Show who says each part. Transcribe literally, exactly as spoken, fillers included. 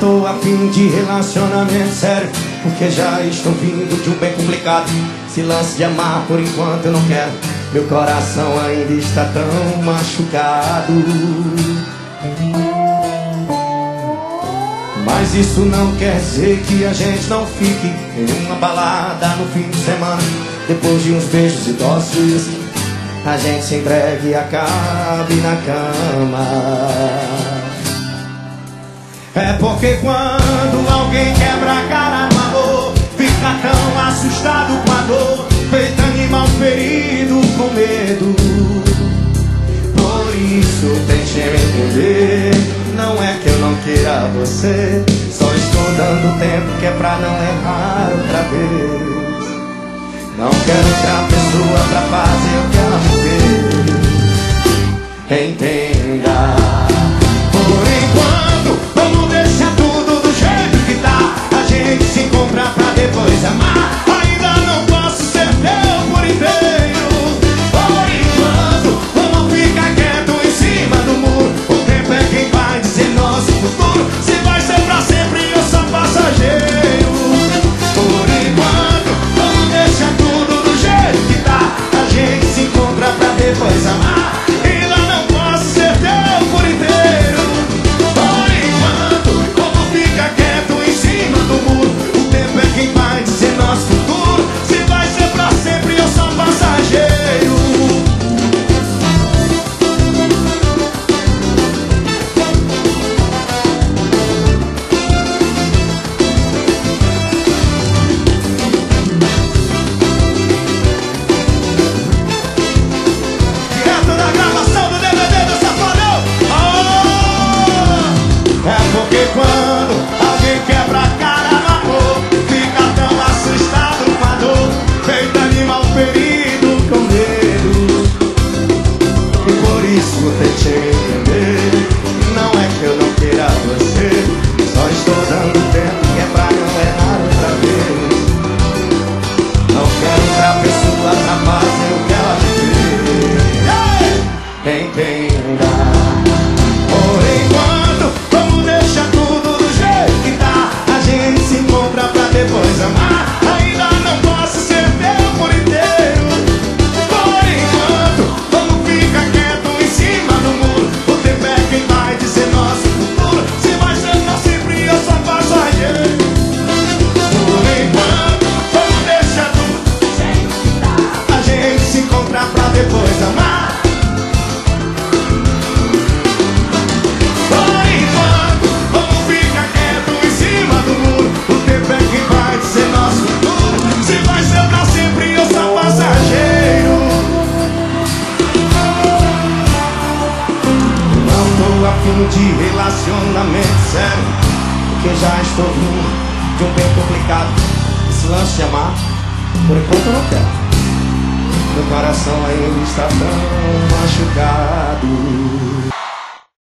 Speaker 1: tô a fim de relacionamento sério, porque já estou vindo de um bem complicado. Se lance de amar por enquanto eu não quero, meu coração ainda está tão machucado. Mas isso não quer dizer que a gente não fique em uma balada no fim de semana. Depois de uns beijos e doces, a gente se entregue e acabe na cama. É porque quando alguém quebra a cara no amor, fica tão assustado com a dor, feito animal ferido com medo. Por isso tente me entender, não é que eu não queira você, só estou dando tempo que é pra não errar outra vez. Não quero outra pessoa pra fazer o que ela me fez. Entenda. Por enquanto, vamos deixar tudo do jeito que tá. A gente se encontra pra depois amar. Ainda não posso ser teu por inteiro. Por enquanto, vamos ficar quieto em cima do muro. O tempo é quem vai dizer nosso futuro, se vai ser pra sempre ou só passageiro. Por enquanto, vamos deixar tudo do jeito que tá. A gente se encontra pra depois amar. Ainda não posso ser teu por inteiro. Por enquanto, vamos ficar quieto em cima do muro. O tempo é quem vai dizer nosso futuro, se vai ser pra sempre ou só passageiro. Direto da gravação do D V D do Safadão. Oh! É porque quando alguém quebra a cara no amor, fica tão assustado com a dor, feito animal ferido com medo. E por isso eu tentei entender, não é que eu não queira você, só estou dando tempo que é pra não errar outra vez. Não quero outra pessoa pra fazer o que ela me fez. Entenda. Por enquanto, vamos deixar tudo do jeito que tá. A gente se encontra pra depois amar. Ainda não posso ser teu por inteiro. Por enquanto, vamos ficar quieto em cima do muro. O tempo é quem vai dizer nosso futuro, se vai ser pra sempre ou só passageiro. Por enquanto, vamos deixar tudo do jeito que tá. A gente se encontra pra depois amar. Por enquanto, vamos ficar quieto em cima do muro. O tempo é quem vai dizer nosso futuro, se vai ser pra sempre ou só passageiro. Não tô a fim de relacionamento sério, porque já estou vindo de um bem complicado. Esse lance de amar, por enquanto eu não quero. Meu coração ainda está tão machucado.